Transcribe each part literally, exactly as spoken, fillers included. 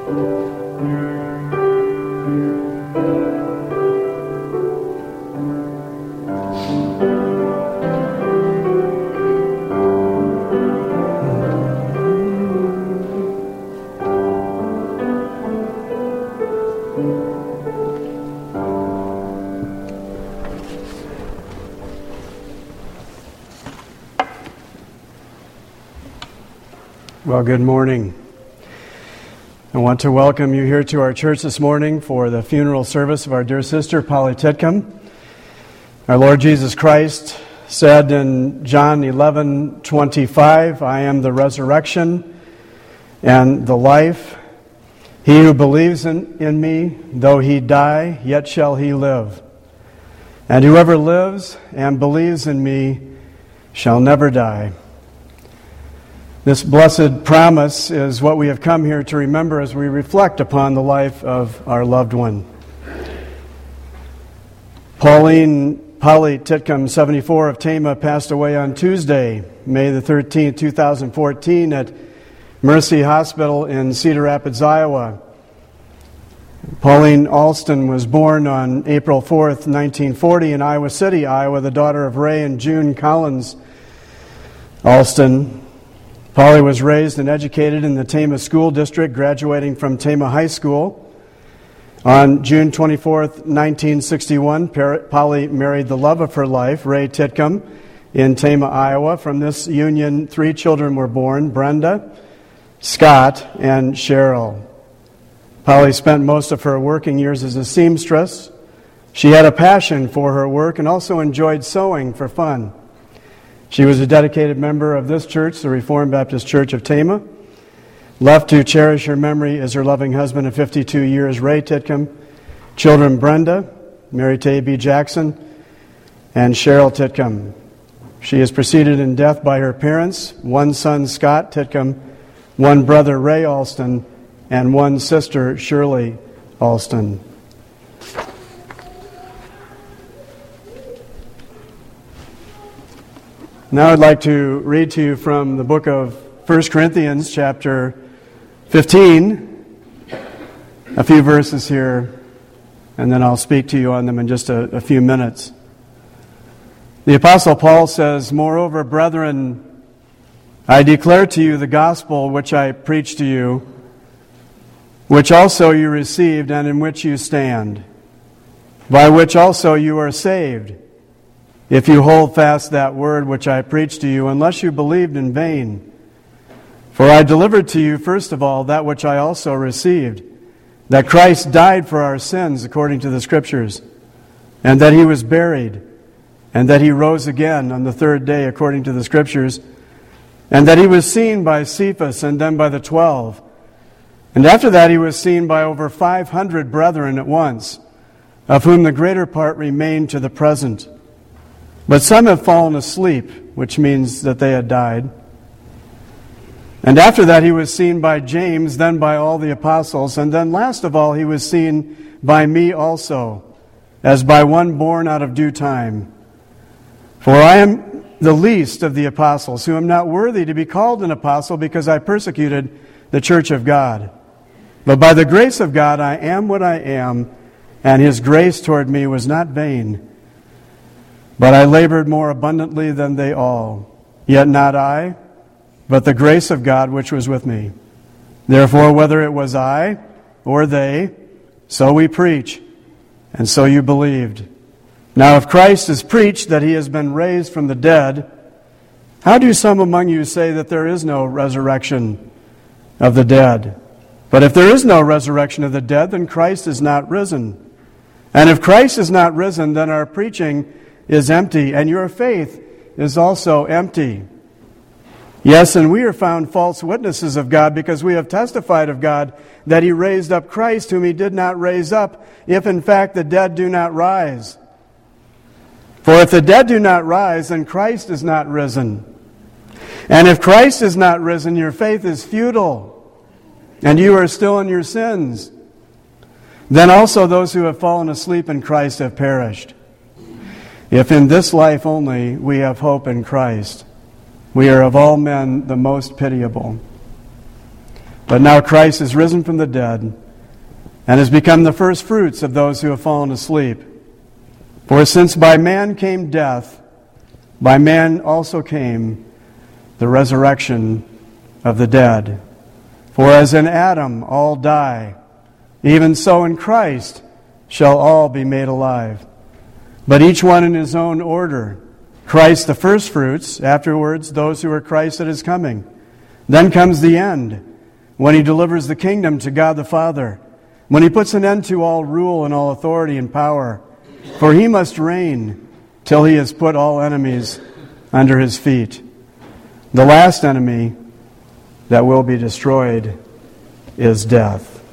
Well, good morning. I want to welcome you here to our church this morning for the funeral service of our dear sister, Polly Titcomb. Our Lord Jesus Christ said in John eleven twenty-five, I am the resurrection and the life. He who believes in, in me, though he die, yet shall he live. And whoever lives and believes in me shall never die. This blessed promise is what we have come here to remember as we reflect upon the life of our loved one. Pauline Polly Titcomb, seventy-four, of Tama, passed away on Tuesday, May the thirteenth, two thousand fourteen, at Mercy Hospital in Cedar Rapids, Iowa. Pauline Alston was born on April fourth, nineteen forty, in Iowa City, Iowa, the daughter of Ray and June Collins Alston. Polly was raised and educated in the Tama School District, graduating from Tama High School. On June twenty-fourth, nineteen sixty-one, Polly married the love of her life, Ray Titcomb, in Tama, Iowa. From this union, three children were born, Brenda, Scott, and Cheryl. Polly spent most of her working years as a seamstress. She had a passion for her work and also enjoyed sewing for fun. She was a dedicated member of this church, the Reformed Baptist Church of Tama. Left to cherish her memory is her loving husband of fifty-two years, Ray Titcomb. Children Brenda, married to A B Jackson, and Cheryl Titcomb. She is preceded in death by her parents, one son, Scott Titcomb, one brother, Ray Alston, and one sister, Shirley Alston. Now I'd like to read to you from the book of First Corinthians, chapter fifteen, a few verses here, and then I'll speak to you on them in just a, a few minutes. The Apostle Paul says, Moreover, brethren, I declare to you the gospel which I preached to you, which also you received and in which you stand, by which also you are saved, if you hold fast that word which I preached to you, unless you believed in vain. For I delivered to you, first of all, that which I also received, that Christ died for our sins according to the Scriptures, and that he was buried, and that he rose again on the third day according to the Scriptures, and that he was seen by Cephas and then by the twelve. And after that he was seen by over five hundred brethren at once, of whom the greater part remain to the present. But some have fallen asleep, which means that they had died. And after that he was seen by James, then by all the apostles, and then last of all he was seen by me also, as by one born out of due time. For I am the least of the apostles, who am not worthy to be called an apostle, because I persecuted the church of God. But by the grace of God I am what I am, and his grace toward me was not vain. But I labored more abundantly than they all. Yet not I, but the grace of God which was with me. Therefore, whether it was I or they, so we preach, and so you believed. Now if Christ is preached that he has been raised from the dead, how do some among you say that there is no resurrection of the dead? But if there is no resurrection of the dead, then Christ is not risen. And if Christ is not risen, then our preaching is empty, and your faith is also empty. Yes, and we are found false witnesses of God, because we have testified of God that he raised up Christ, whom he did not raise up, if in fact the dead do not rise. For if the dead do not rise, then Christ is not risen. And if Christ is not risen, your faith is futile, and you are still in your sins. Then also those who have fallen asleep in Christ have perished. If in this life only we have hope in Christ, we are of all men the most pitiable. But now Christ is risen from the dead and has become the first fruits of those who have fallen asleep. For since by man came death, by man also came the resurrection of the dead. For as in Adam all die, even so in Christ shall all be made alive. But each one in his own order. Christ the firstfruits, afterwards those who are Christ at his coming. Then comes the end, when he delivers the kingdom to God the Father, when he puts an end to all rule and all authority and power. For he must reign till he has put all enemies under his feet. The last enemy that will be destroyed is death.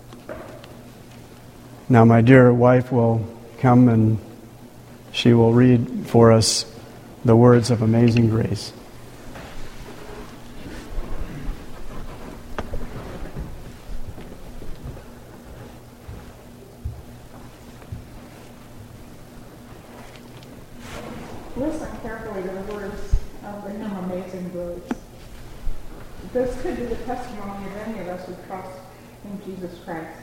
Now my dear wife will come and she will read for us the words of Amazing Grace. Listen carefully to the words of the hymn Amazing Grace. This could be the testimony of any of us who trust in Jesus Christ.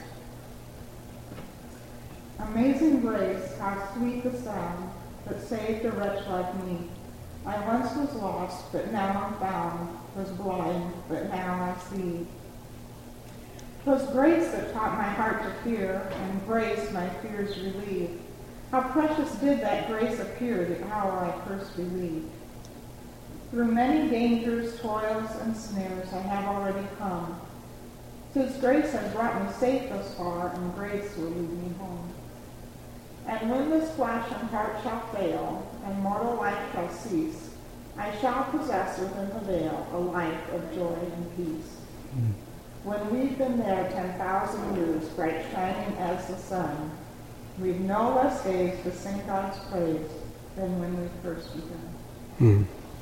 Amazing grace, how sweet the sound that saved a wretch like me. I once was lost, but now I'm found, was blind, but now I see. 'Twas grace that taught my heart to fear, and grace my fears relieved. How precious did that grace appear the hour I first believed. Through many dangers, toils, and snares I have already come. 'Tis grace has brought me safe thus far, and grace will lead me home. And when this flesh and heart shall fail, and mortal life shall cease, I shall possess within the veil a life of joy and peace. Mm. When we've been there ten thousand years, bright shining as the sun, we've no less days to sing God's praise than when we first began. Mm.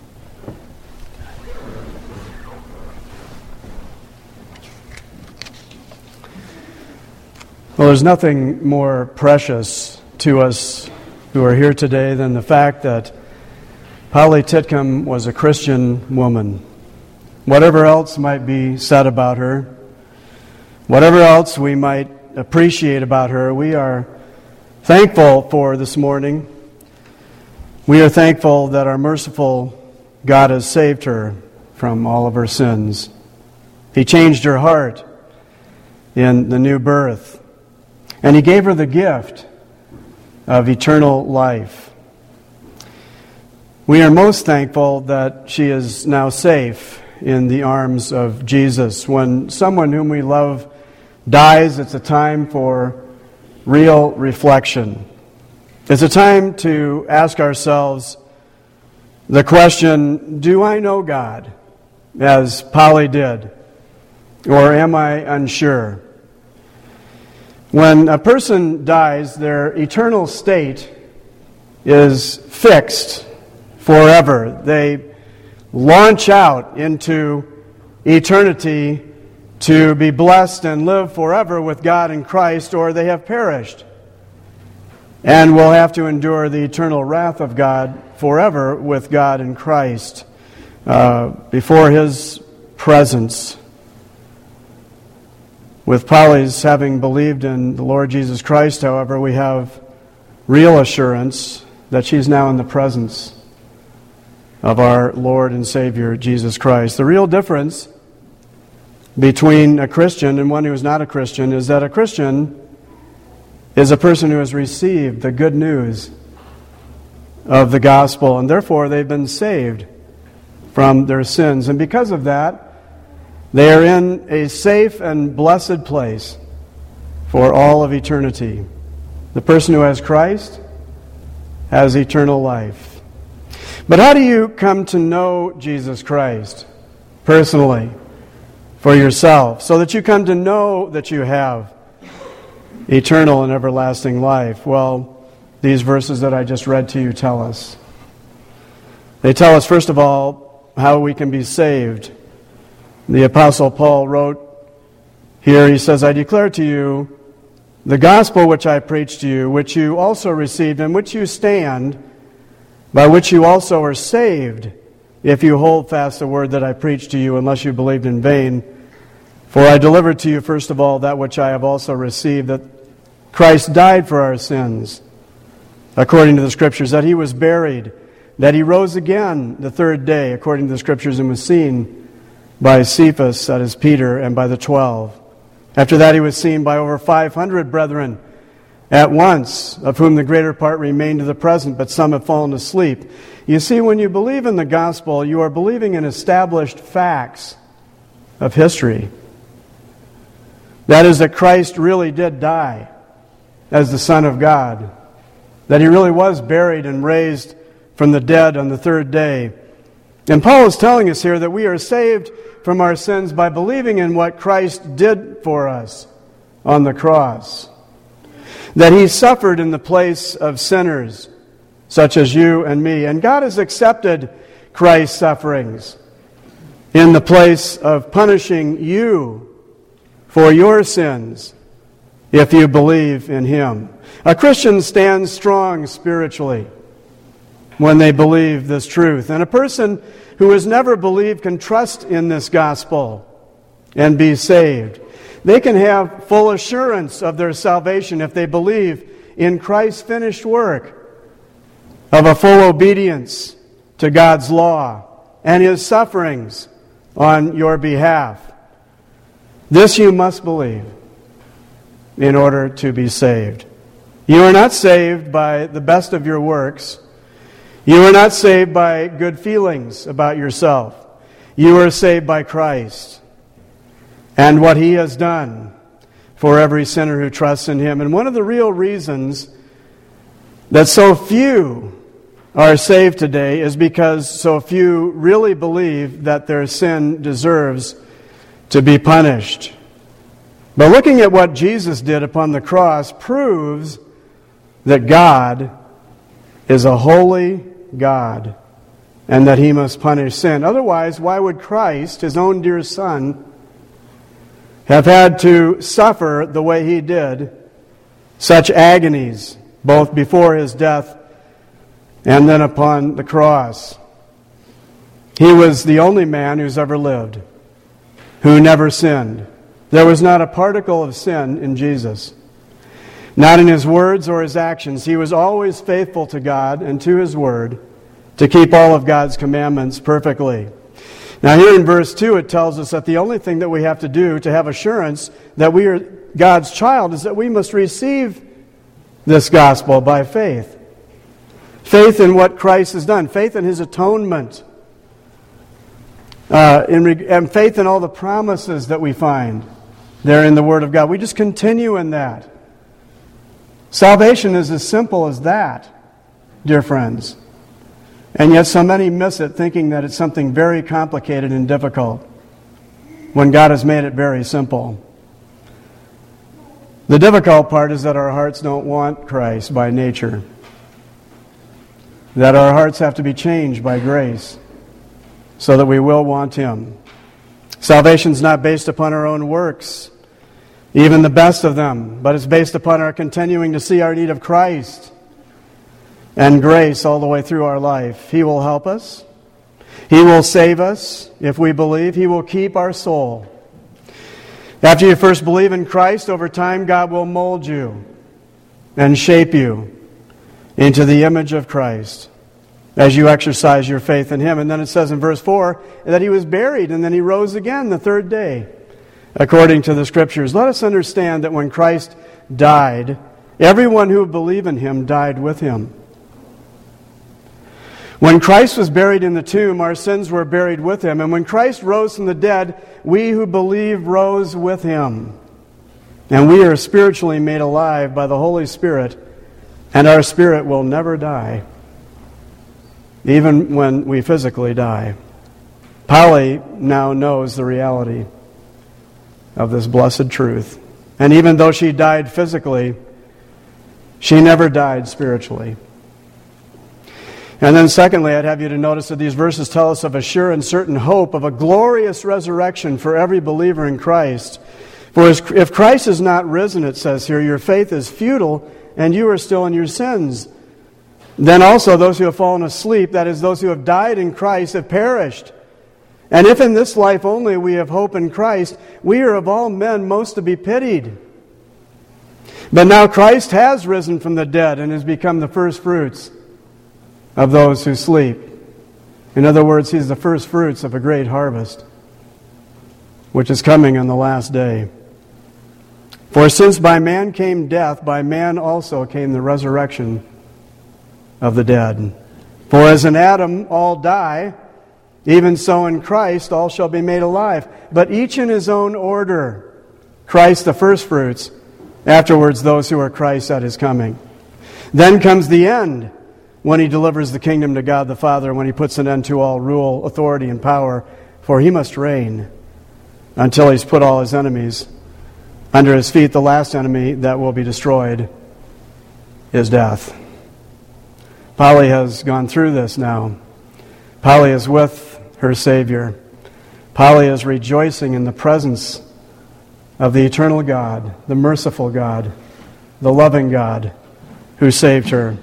Well, there's nothing more precious to us who are here today than the fact that Polly Titcomb was a Christian woman. Whatever else might be said about her, whatever else we might appreciate about her, we are thankful for this morning. We are thankful that our merciful God has saved her from all of her sins. He changed her heart in the new birth, and He gave her the gift of eternal life. We are most thankful that she is now safe in the arms of Jesus. When someone whom we love dies, it's a time for real reflection. It's a time to ask ourselves the question, do I know God, as Polly did, or am I unsure? When a person dies, their eternal state is fixed forever. They launch out into eternity to be blessed and live forever with God in Christ, or they have perished and will have to endure the eternal wrath of God forever with God in Christ uh, before His presence. With Polly's having believed in the Lord Jesus Christ, however, we have real assurance that she's now in the presence of our Lord and Savior, Jesus Christ. The real difference between a Christian and one who is not a Christian is that a Christian is a person who has received the good news of the gospel, and therefore they've been saved from their sins. And because of that, they are in a safe and blessed place for all of eternity. The person who has Christ has eternal life. But how do you come to know Jesus Christ personally for yourself, so that you come to know that you have eternal and everlasting life? Well, these verses that I just read to you tell us. They tell us, first of all, how we can be saved. The Apostle Paul wrote here, he says, I declare to you the gospel which I preached to you, which you also received, in which you stand, by which you also are saved, if you hold fast the word that I preached to you, unless you believed in vain. For I delivered to you first of all that which I have also received, that Christ died for our sins, according to the Scriptures, that he was buried, that he rose again the third day, according to the Scriptures, and was seen by Cephas, that is Peter, and by the twelve. After that he was seen by over five hundred brethren at once, of whom the greater part remain to the present, but some have fallen asleep. You see, when you believe in the gospel, you are believing in established facts of history. That is, that Christ really did die as the Son of God, that he really was buried and raised from the dead on the third day. And Paul is telling us here that we are saved from our sins by believing in what Christ did for us on the cross. That he suffered in the place of sinners, such as you and me. And God has accepted Christ's sufferings in the place of punishing you for your sins if you believe in him. A Christian stands strong spiritually when they believe this truth. And a person who has never believed can trust in this gospel and be saved. They can have full assurance of their salvation if they believe in Christ's finished work of a full obedience to God's law and his sufferings on your behalf. This you must believe in order to be saved. You are not saved by the best of your works. You are not saved by good feelings about yourself. You are saved by Christ and what he has done for every sinner who trusts in him. And one of the real reasons that so few are saved today is because so few really believe that their sin deserves to be punished. But looking at what Jesus did upon the cross proves that God is a holy God and that he must punish sin. Otherwise, why would Christ, his own dear Son, have had to suffer the way he did, such agonies, both before his death and then upon the cross? He was the only man who's ever lived who never sinned. There was not a particle of sin in Jesus. Not in his words or his actions. He was always faithful to God and to his word to keep all of God's commandments perfectly. Now here in verse two it tells us that the only thing that we have to do to have assurance that we are God's child is that we must receive this gospel by faith. Faith in what Christ has done. Faith in his atonement. Uh, in, and faith in all the promises that we find there in the Word of God. We just continue in that. Salvation is as simple as that, dear friends. And yet so many miss it, thinking that it's something very complicated and difficult, when God has made it very simple. The difficult part is that our hearts don't want Christ by nature. That our hearts have to be changed by grace, so that we will want him. Salvation is not based upon our own works, even the best of them, but it's based upon our continuing to see our need of Christ and grace all the way through our life. He will help us. He will save us if we believe. He will keep our soul. After you first believe in Christ, over time God will mold you and shape you into the image of Christ as you exercise your faith in him. And then it says in verse four that he was buried and then he rose again the third day, according to the Scriptures. Let us understand that when Christ died, everyone who believed in him died with him. When Christ was buried in the tomb, our sins were buried with him. And when Christ rose from the dead, we who believe rose with him. And we are spiritually made alive by the Holy Spirit, and our spirit will never die, even when we physically die. Polly now knows the reality of this blessed truth. And even though she died physically, she never died spiritually. And then secondly, I'd have you to notice that these verses tell us of a sure and certain hope of a glorious resurrection for every believer in Christ. For if Christ is not risen, it says here, your faith is futile and you are still in your sins. Then also those who have fallen asleep, that is, those who have died in Christ, have perished. And if in this life only we have hope in Christ, we are of all men most to be pitied. But now Christ has risen from the dead and has become the first fruits of those who sleep. In other words, He's the first fruits of a great harvest, which is coming on the last day. For since by man came death, by man also came the resurrection of the dead. For as in Adam all die, even so in Christ all shall be made alive, but each in his own order. Christ the firstfruits, afterwards those who are Christ at His coming. Then comes the end, when He delivers the kingdom to God the Father, when He puts an end to all rule, authority, and power, for He must reign until He's put all His enemies under His feet. The last enemy that will be destroyed is death. Polly has gone through this now. Polly is with her Savior. Polly is rejoicing in the presence of the eternal God, the merciful God, the loving God who saved her.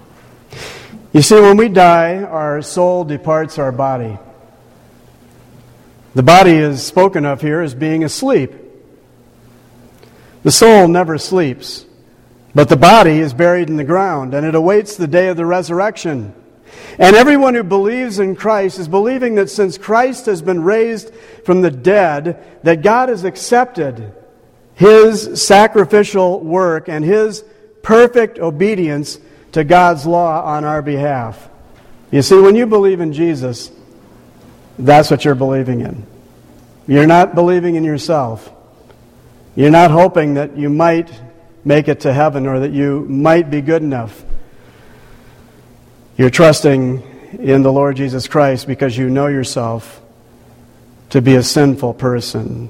You see, when we die, our soul departs our body. The body is spoken of here as being asleep. The soul never sleeps, but the body is buried in the ground, and it awaits the day of the resurrection. And everyone who believes in Christ is believing that since Christ has been raised from the dead, that God has accepted His sacrificial work and His perfect obedience to God's law on our behalf. You see, when you believe in Jesus, that's what you're believing in. You're not believing in yourself. You're not hoping that you might make it to heaven or that you might be good enough. You're trusting in the Lord Jesus Christ because you know yourself to be a sinful person.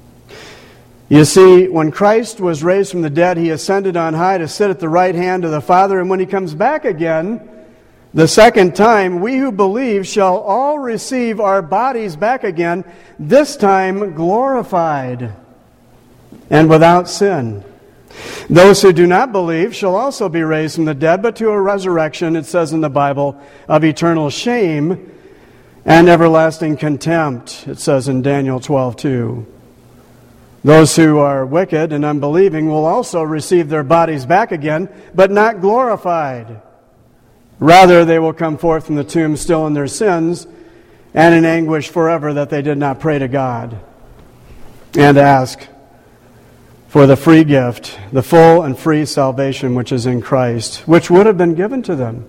You see, when Christ was raised from the dead, He ascended on high to sit at the right hand of the Father. And when He comes back again, the second time, we who believe shall all receive our bodies back again, this time glorified and without sin. Those who do not believe shall also be raised from the dead, but to a resurrection, it says in the Bible, of eternal shame and everlasting contempt, it says in Daniel twelve two. Those who are wicked and unbelieving will also receive their bodies back again, but not glorified. Rather, they will come forth from the tomb still in their sins and in anguish forever that they did not pray to God and ask for the free gift, the full and free salvation which is in Christ, which would have been given to them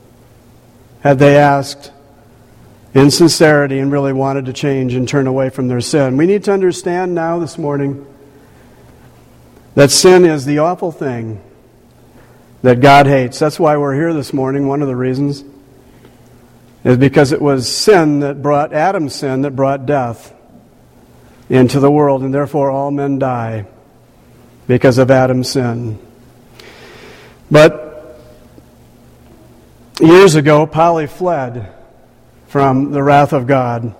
had they asked in sincerity and really wanted to change and turn away from their sin. We need to understand now this morning that sin is the awful thing that God hates. That's why we're here this morning. One of the reasons is because it was sin that brought, Adam's sin that brought death into the world, and therefore all men die because of Adam's sin. But years ago, Polly fled from the wrath of God,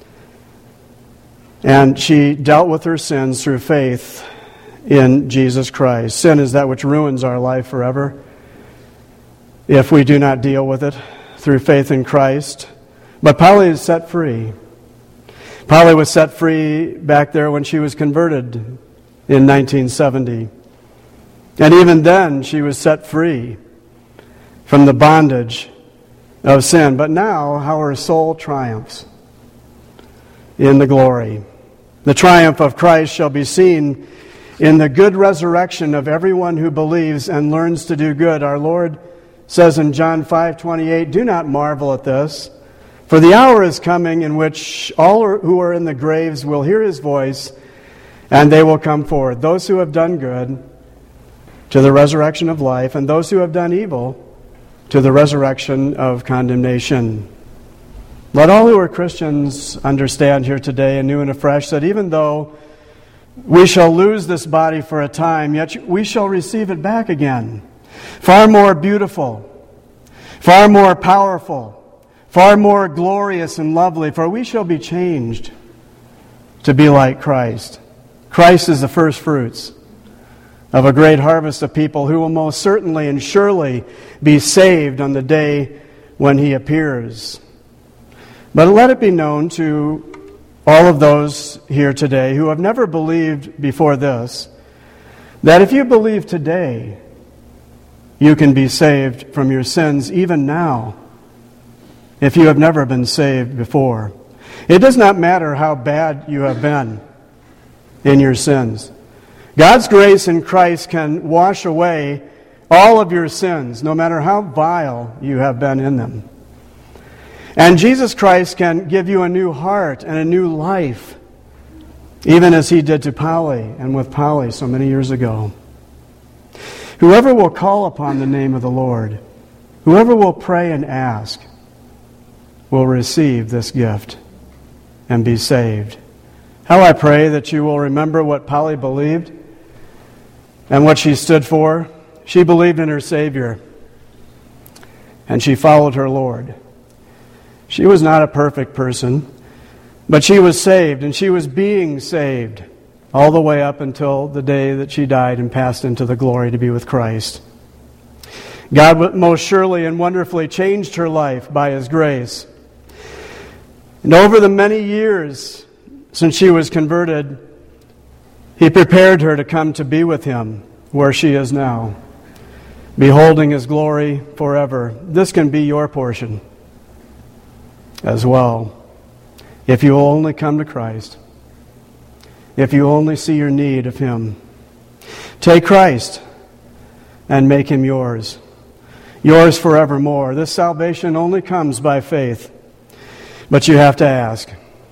and she dealt with her sins through faith in Jesus Christ. Sin is that which ruins our life forever if we do not deal with it through faith in Christ. But Polly is set free. Polly was set free back there when she was converted in nineteen seventy. And even then, she was set free from the bondage of sin. But now, how her soul triumphs in the glory. The triumph of Christ shall be seen in the good resurrection of everyone who believes and learns to do good. Our Lord says in John five twenty-eight, "Do not marvel at this, for the hour is coming in which all who are in the graves will hear His voice, and they will come forward. Those who have done good to the resurrection of life, and those who have done evil to the resurrection of condemnation." Let all who are Christians understand here today anew and afresh that even though we shall lose this body for a time, yet we shall receive it back again. Far more beautiful, far more powerful, far more glorious and lovely, for we shall be changed to be like Christ. Christ is the first fruits of a great harvest of people who will most certainly and surely be saved on the day when He appears. But let it be known to all of those here today who have never believed before this, that if you believe today, you can be saved from your sins even now, if you have never been saved before. It does not matter how bad you have been in your sins. God's grace in Christ can wash away all of your sins, no matter how vile you have been in them. And Jesus Christ can give you a new heart and a new life, even as He did to Polly and with Polly so many years ago. Whoever will call upon the name of the Lord, whoever will pray and ask, will receive this gift and be saved. How I pray that you will remember what Polly believed and what she stood for. She believed in her Savior, and she followed her Lord. She was not a perfect person, but she was saved, and she was being saved all the way up until the day that she died and passed into the glory to be with Christ. God most surely and wonderfully changed her life by His grace. And over the many years since she was converted, He prepared her to come to be with Him where she is now, beholding His glory forever. This can be your portion as well, if you will only come to Christ, if you only see your need of Him. Take Christ and make Him yours, yours forevermore. This salvation only comes by faith, but you have to ask.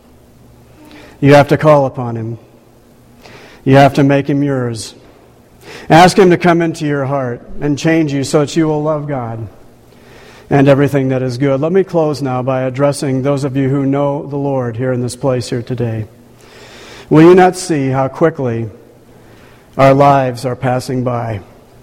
You have to call upon Him. You have to make Him yours. Ask Him to come into your heart and change you so that you will love God and everything that is good. Let me close now by addressing those of you who know the Lord here in this place here today. Will you not see how quickly our lives are passing by?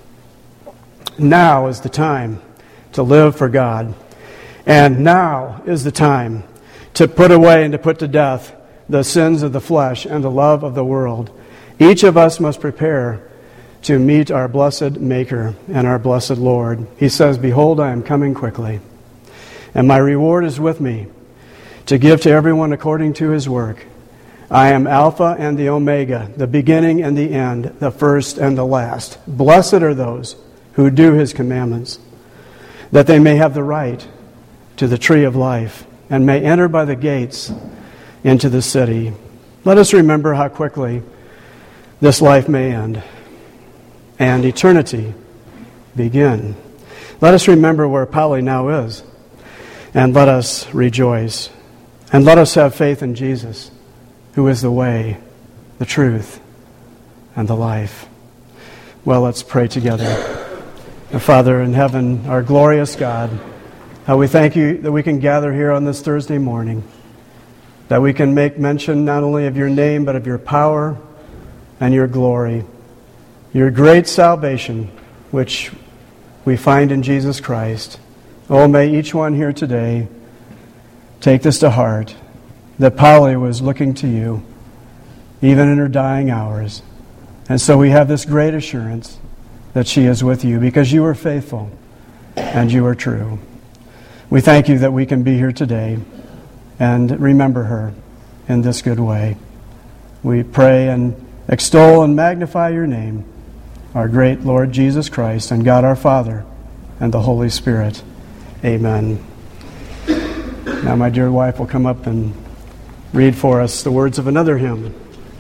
Now is the time to live for God. And now is the time to put away and to put to death the sins of the flesh and the love of the world. Each of us must prepare to meet our blessed Maker and our blessed Lord. He says, "Behold, I am coming quickly, and my reward is with me, to give to everyone according to his work. I am Alpha and the Omega, the beginning and the end, the first and the last. Blessed are those who do His commandments, that they may have the right to the tree of life, and may enter by the gates into the city." Let us remember how quickly this life may end and eternity begin. Let us remember where Polly now is, and let us rejoice. And let us have faith in Jesus, who is the way, the truth, and the life. Well, let's pray together. Our Father in heaven, our glorious God, how we thank You that we can gather here on this Thursday morning, that we can make mention not only of Your name, but of Your power and Your glory, Your great salvation, which we find in Jesus Christ. Oh, may each one here today take this to heart, that Polly was looking to You, even in her dying hours. And so we have this great assurance that she is with You, because You are faithful and You are true. We thank You that we can be here today and remember her in this good way. We pray and extol and magnify Your name, our great Lord Jesus Christ, and God our Father, and the Holy Spirit. Amen. Now my dear wife will come up and read for us the words of another hymn,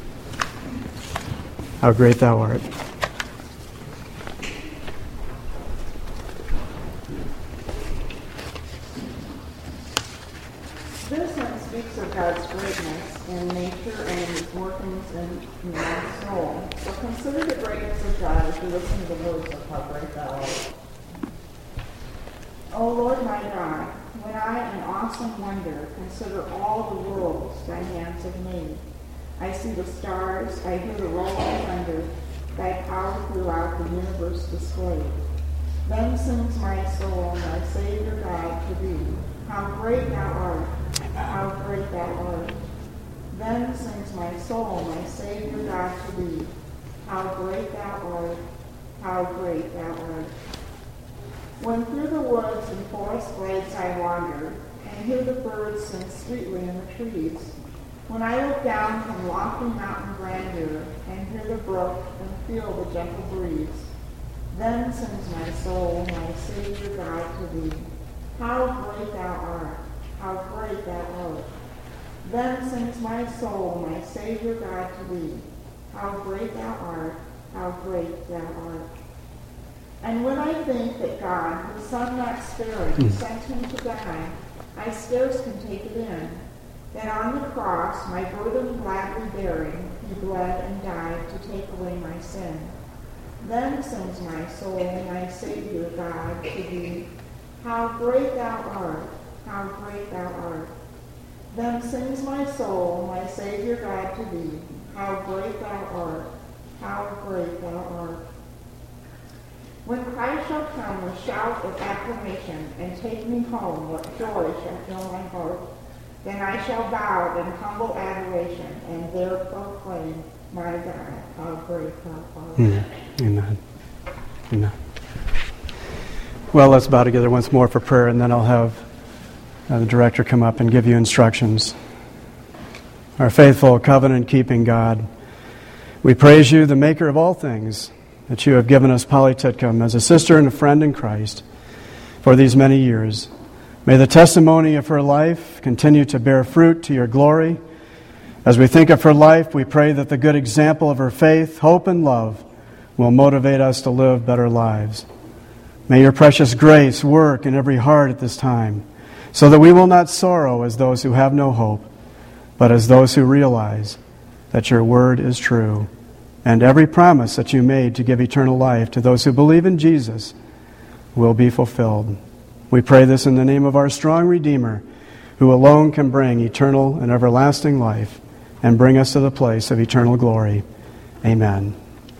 "How Great Thou Art." This hymn speaks of God's greatness in nature and in His workings in man's soul. So consider the greatness of God as you listen to the words of How Great Thou Art. O Lord my God, when I in awesome wonder consider all the worlds Thy hands have made, I see the stars, I hear the rolling thunder, Thy power throughout the universe displayed. Then sings my soul, my Savior God, to Thee, how great Thou art, how great Thou art. Then sings my soul, my Savior God, to Thee, how great Thou art, how great Thou art. When through the woods and forest glades I wander, and hear the birds sing sweetly in the trees, When I look down from lofty mountain grandeur and hear the brook and feel the gentle breeze, then sings my soul, my Savior God, to thee. How great thou art, how great thou art. Then sings my soul, my Savior God, to thee. How great thou art, how great thou art. And when I think that God, his Son not sparing, mm. sent him to die, I scarce can take it in. That on the cross, my burden gladly bearing, he bled and died to take away my sin. Then sings my soul, my Savior God, to thee. How great thou art, how great thou art. Then sings my soul, my Savior God, to thee. How great thou art, how great thou art. When Christ shall come with shout of acclamation and take me home, what joy shall fill my heart. Then I shall bow in humble adoration and there proclaim, my God, how great thou art. Mm. Amen. Amen. Well, let's bow together once more for prayer, and then I'll have uh, the director come up and give you instructions. Our faithful, covenant-keeping God, we praise you, the maker of all things, that you have given us Polly Titcomb as a sister and a friend in Christ for these many years. May the testimony of her life continue to bear fruit to your glory. As we think of her life, we pray that the good example of her faith, hope, and love will motivate us to live better lives. May your precious grace work in every heart at this time, so that we will not sorrow as those who have no hope, but as those who realize that your word is true, and every promise that you made to give eternal life to those who believe in Jesus will be fulfilled. We pray this in the name of our strong Redeemer, who alone can bring eternal and everlasting life and bring us to the place of eternal glory. Amen.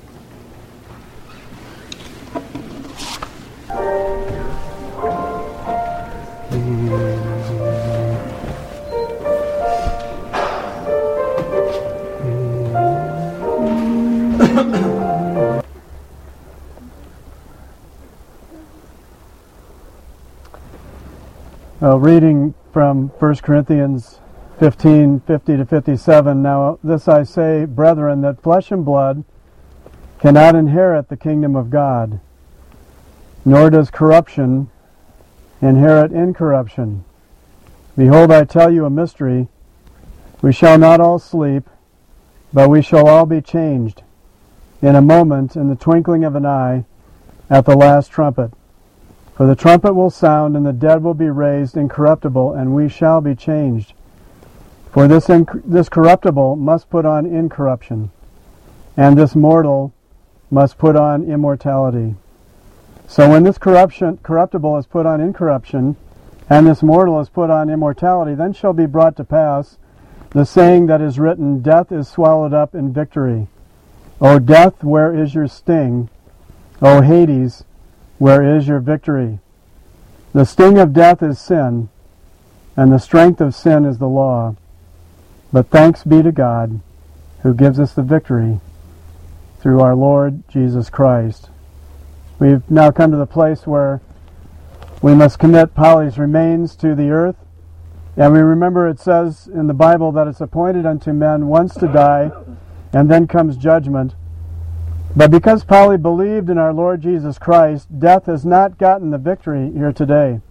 Uh, reading from First Corinthians fifteen, fifty to fifty-seven. Now this I say, brethren, that flesh and blood cannot inherit the kingdom of God, nor does corruption inherit incorruption. Behold, I tell you a mystery. We shall not all sleep, but we shall all be changed in a moment, in the twinkling of an eye, at the last trumpet. For the trumpet will sound, and the dead will be raised incorruptible, and we shall be changed. For this inc- this corruptible must put on incorruption, and this mortal must put on immortality. So when this corruption, corruptible is put on incorruption, and this mortal is put on immortality, then shall be brought to pass the saying that is written, death is swallowed up in victory. O death, where is your sting? O Hades, where is your victory? The sting of death is sin, and the strength of sin is the law. But thanks be to God, who gives us the victory through our Lord Jesus Christ. We've now come to the place where we must commit Polly's remains to the earth. And we remember it says in the Bible that it's appointed unto men once to die, and then comes judgment. But because Polly believed in our Lord Jesus Christ, death has not gotten the victory here today.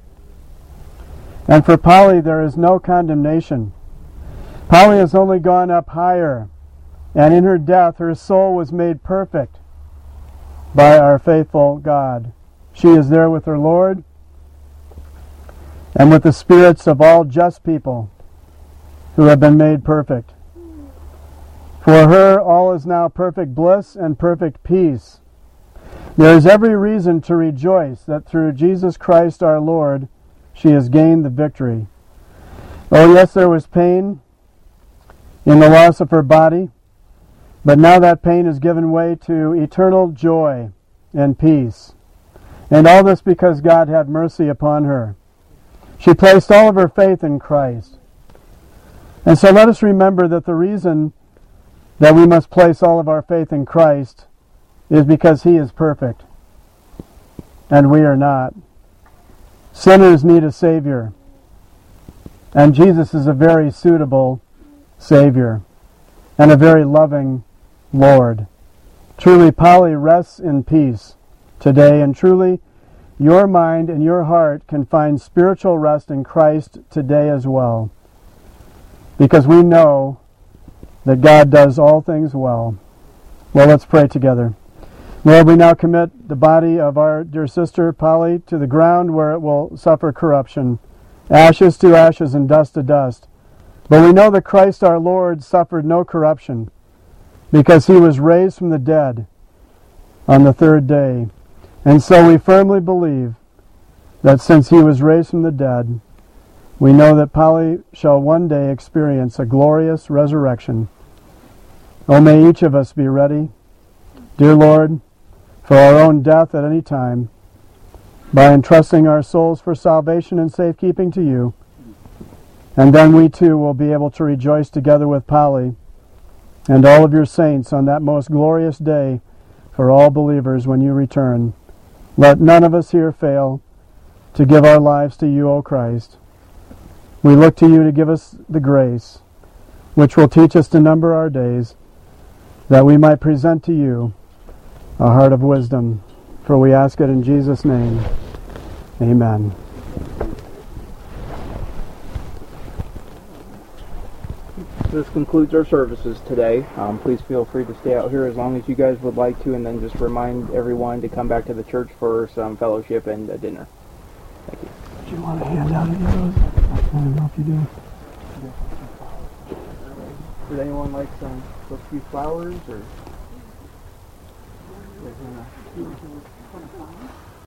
And for Polly, there is no condemnation. Polly has only gone up higher, and in her death, her soul was made perfect by our faithful God. She is there with her Lord and with the spirits of all just people who have been made perfect. For her, all is now perfect bliss and perfect peace. There is every reason to rejoice that through Jesus Christ our Lord, she has gained the victory. Oh yes, there was pain in the loss of her body, but now that pain has given way to eternal joy and peace. And all this because God had mercy upon her. She placed all of her faith in Christ. And so let us remember that the reason that we must place all of our faith in Christ is because He is perfect, and we are not. Sinners need a Savior, and Jesus is a very suitable Savior and a very loving Lord. Truly, Polly rests in peace today, and truly, your mind and your heart can find spiritual rest in Christ today as well, because we know that God does all things well. Well, let's pray together. Lord, we now commit the body of our dear sister Polly to the ground where it will suffer corruption, ashes to ashes and dust to dust. But we know that Christ our Lord suffered no corruption, because he was raised from the dead on the third day. And so we firmly believe that since he was raised from the dead, we know that Polly shall one day experience a glorious resurrection. Oh, may each of us be ready, dear Lord, for our own death at any time, by entrusting our souls for salvation and safekeeping to you. And then we too will be able to rejoice together with Polly and all of your saints on that most glorious day for all believers when you return. Let none of us here fail to give our lives to you, O Christ. We look to you to give us the grace which will teach us to number our days, that we might present to you a heart of wisdom. For we ask it in Jesus' name. Amen. This concludes our services today. Um, please feel free to stay out here as long as you guys would like to, and then just remind everyone to come back to the church for some fellowship and a dinner. Thank you. Do you want to hand out any of those? I don't know if you do. Would anyone like some a few flowers or?